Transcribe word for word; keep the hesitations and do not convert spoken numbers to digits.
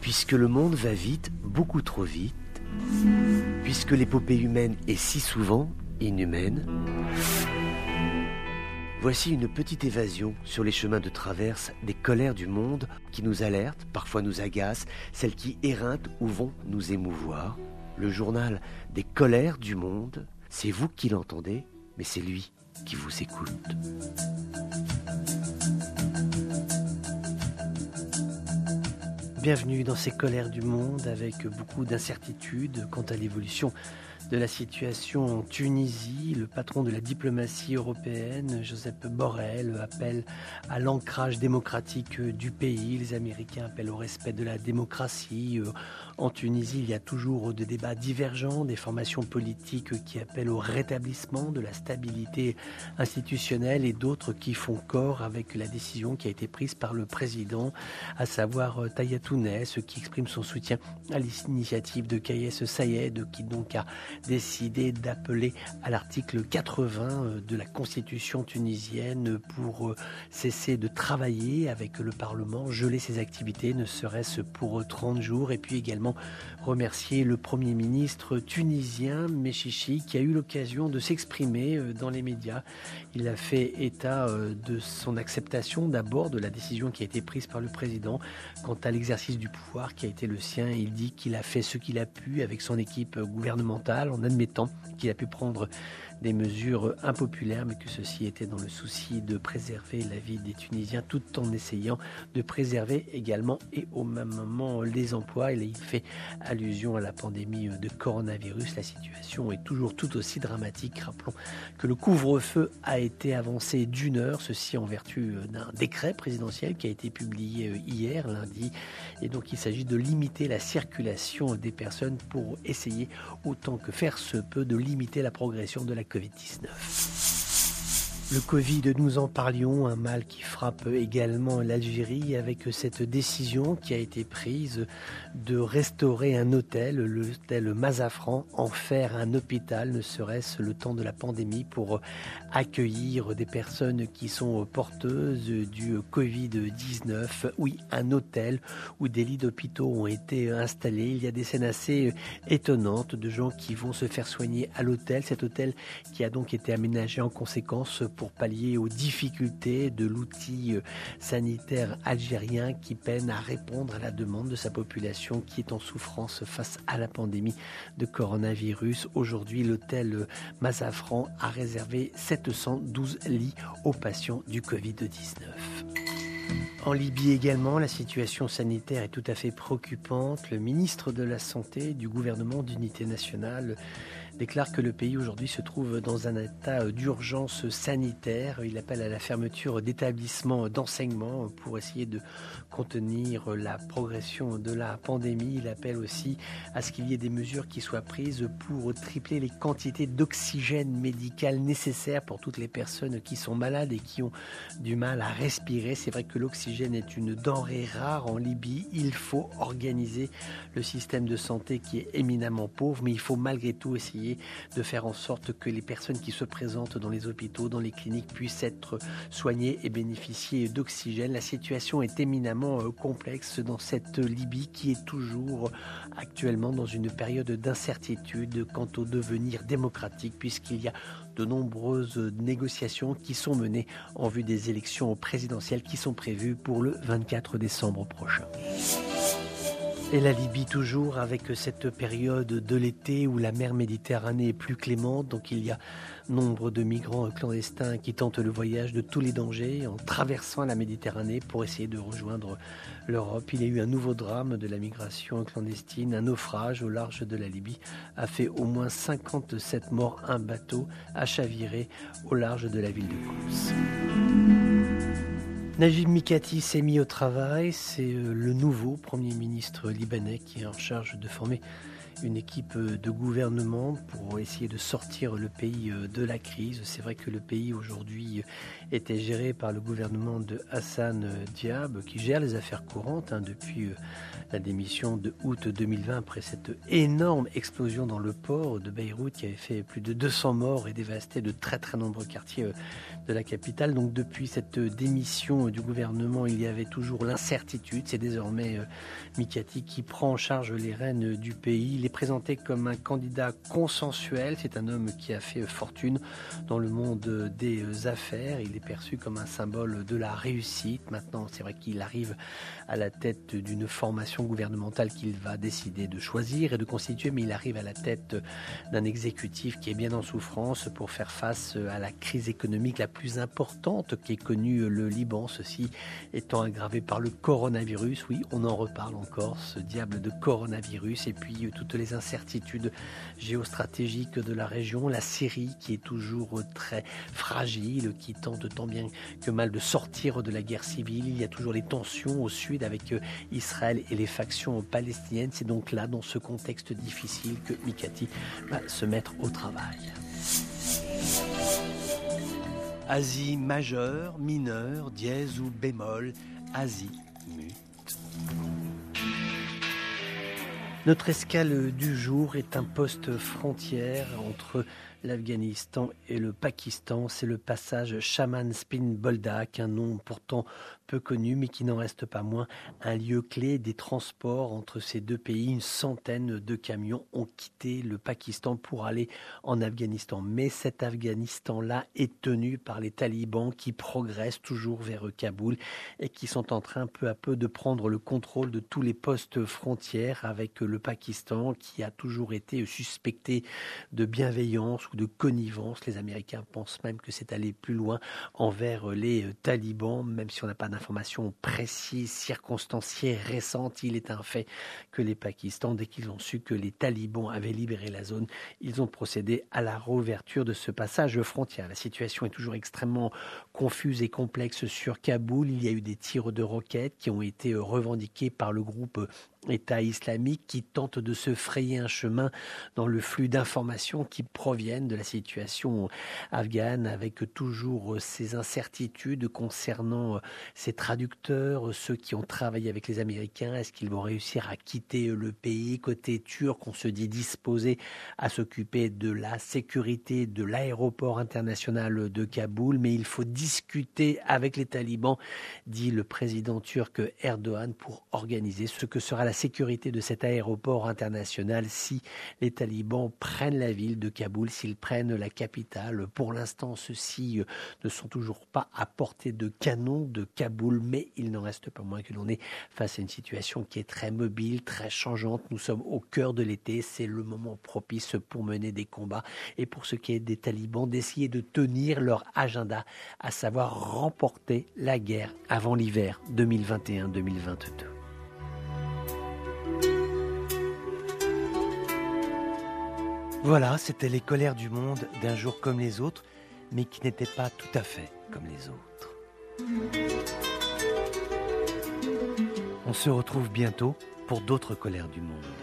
Puisque le monde va vite, beaucoup trop vite, puisque l'épopée humaine est si souvent inhumaine, voici une petite évasion sur les chemins de traverse des colères du monde qui nous alertent, parfois nous agacent, celles qui éreintent ou vont nous émouvoir. Le journal des colères du monde, c'est vous qui l'entendez, mais c'est lui qui vous écoute. Bienvenue dans ces colères du monde avec beaucoup d'incertitudes quant à l'évolution de la situation en Tunisie. Le patron de la diplomatie européenne, Josep Borrell, appelle à l'ancrage démocratique du pays. Les Américains appellent au respect de la démocratie. En Tunisie, il y a toujours des débats divergents, des formations politiques qui appellent au rétablissement de la stabilité institutionnelle et d'autres qui font corps avec la décision qui a été prise par le président, à savoir Taïatounès, qui exprime son soutien à l'initiative de Kais Saied, qui donc a décidé d'appeler à l'article quatre-vingts de la Constitution tunisienne pour cesser de travailler avec le Parlement, geler ses activités, ne serait-ce pour trente jours, et puis également remercier le Premier ministre tunisien, Mechichi, qui a eu l'occasion de s'exprimer dans les médias. Il a fait état de son acceptation d'abord de la décision qui a été prise par le président quant à l'exercice du pouvoir qui a été le sien. Il dit qu'il a fait ce qu'il a pu avec son équipe gouvernementale en admettant qu'il a pu prendre des mesures impopulaires, mais que ceci était dans le souci de préserver la vie des Tunisiens tout en essayant de préserver également et au même moment les emplois. Et il fait allusion à la pandémie de coronavirus. La situation est toujours tout aussi dramatique. Rappelons que le couvre-feu a été avancé d'une heure, ceci en vertu d'un décret présidentiel qui a été publié hier, lundi. Et donc il s'agit de limiter la circulation des personnes pour essayer autant que faire se peut de limiter la progression de la covid dix-neuf. Le Covid, nous en parlions, un mal qui frappe également l'Algérie avec cette décision qui a été prise de restaurer un hôtel, l'hôtel Mazafran, en faire un hôpital, ne serait-ce le temps de la pandémie, pour accueillir des personnes qui sont porteuses du covid dix-neuf. Oui, un hôtel où des lits d'hôpitaux ont été installés. Il y a des scènes assez étonnantes de gens qui vont se faire soigner à l'hôtel. Cet hôtel qui a donc été aménagé en conséquence pour pallier aux difficultés de l'outil sanitaire algérien qui peine à répondre à la demande de sa population qui est en souffrance face à la pandémie de coronavirus. Aujourd'hui, l'hôtel Mazafran a réservé sept cent douze lits aux patients du covid dix-neuf. En Libye également, la situation sanitaire est tout à fait préoccupante. Le ministre de la Santé du gouvernement d'unité nationale déclare que le pays aujourd'hui se trouve dans un état d'urgence sanitaire. Il appelle à la fermeture d'établissements d'enseignement pour essayer de contenir la progression de la pandémie. Il appelle aussi à ce qu'il y ait des mesures qui soient prises pour tripler les quantités d'oxygène médical nécessaires pour toutes les personnes qui sont malades et qui ont du mal à respirer. C'est vrai que l'oxygène est une denrée rare en Libye. Il faut organiser le système de santé qui est éminemment pauvre, mais il faut malgré tout essayer de faire en sorte que les personnes qui se présentent dans les hôpitaux, dans les cliniques, puissent être soignées et bénéficier d'oxygène. La situation est éminemment complexe dans cette Libye qui est toujours actuellement dans une période d'incertitude quant au devenir démocratique, puisqu'il y a de nombreuses négociations qui sont menées en vue des élections présidentielles qui sont prévues pour le vingt-quatre décembre prochain. Et la Libye toujours avec cette période de l'été où la mer Méditerranée est plus clémente, donc il y a nombre de migrants clandestins qui tentent le voyage de tous les dangers en traversant la Méditerranée pour essayer de rejoindre l'Europe. Il y a eu un nouveau drame de la migration clandestine, un naufrage au large de la Libye a fait au moins cinquante-sept morts. Un bateau a chaviré au large de la ville de Kos. Najib Mikati s'est mis au travail, c'est le nouveau Premier ministre libanais qui est en charge de former une équipe de gouvernement pour essayer de sortir le pays de la crise. C'est vrai que le pays aujourd'hui était géré par le gouvernement de Hassan Diab, qui gère les affaires courantes hein, depuis la démission de août deux mille vingt après cette énorme explosion dans le port de Beyrouth qui avait fait plus de deux cents morts et dévasté de très très nombreux quartiers de la capitale. Donc depuis cette démission du gouvernement, il y avait toujours l'incertitude. C'est désormais euh, Mikati qui prend en charge les rênes du pays. Il est présenté comme un candidat consensuel. C'est un homme qui a fait fortune dans le monde des affaires. Il est perçu comme un symbole de la réussite. Maintenant, c'est vrai qu'il arrive à la tête d'une formation gouvernementale qu'il va décider de choisir et de constituer, mais il arrive à la tête d'un exécutif qui est bien en souffrance pour faire face à la crise économique la plus importante qu'ait connue le Liban, ceci étant aggravé par le coronavirus. Oui, on en reparle encore, ce diable de coronavirus, et puis toutes les incertitudes géostratégiques de la région, la Syrie qui est toujours très fragile, qui tente tant bien que mal de sortir de la guerre civile. Il y a toujours les tensions au sud avec Israël et les factions palestiniennes. C'est donc là, dans ce contexte difficile, que Mikati va se mettre au travail. Asie majeure, mineure, dièse ou bémol, azimut. Notre escale du jour est un poste frontière entre l'Afghanistan et le Pakistan. C'est le passage Shaman Spin Boldak, un nom pourtant peu connu, mais qui n'en reste pas moins un lieu clé des transports entre ces deux pays. Une centaine de camions ont quitté le Pakistan pour aller en Afghanistan. Mais cet Afghanistan-là est tenu par les talibans qui progressent toujours vers Kaboul et qui sont en train peu à peu de prendre le contrôle de tous les postes frontières avec le Pakistan qui a toujours été suspecté de bienveillance ou de connivence. Les Américains pensent même que c'est aller plus loin envers les talibans, même si on n'a pas d'informations précises, circonstanciées, récentes. Il est un fait que les Pakistans, dès qu'ils ont su que les talibans avaient libéré la zone, ils ont procédé à la réouverture de ce passage frontière. La situation est toujours extrêmement confuse et complexe sur Kaboul. Il y a eu des tirs de roquettes qui ont été revendiqués par le groupe État islamique qui tente de se frayer un chemin dans le flux d'informations qui proviennent de la situation afghane, avec toujours ces incertitudes concernant ces traducteurs, ceux qui ont travaillé avec les Américains. Est-ce qu'ils vont réussir à quitter le pays? Côté turc, on se dit disposé à s'occuper de la sécurité de l'aéroport international de Kaboul, mais il faut discuter avec les talibans, dit le président turc Erdogan, pour organiser ce que sera la sécurité de cet aéroport international si les talibans prennent la ville de Kaboul, s'ils prennent la capitale. Pour l'instant, ceux-ci ne sont toujours pas à portée de canon de Kaboul, mais il n'en reste pas moins que l'on est face à une situation qui est très mobile, très changeante. Nous sommes au cœur de l'été, c'est le moment propice pour mener des combats et pour ce qui est des talibans d'essayer de tenir leur agenda, à savoir remporter la guerre avant l'hiver deux mille vingt et un deux mille vingt-deux. Voilà, c'était les colères du monde d'un jour comme les autres, mais qui n'étaient pas tout à fait comme les autres. On se retrouve bientôt pour d'autres colères du monde.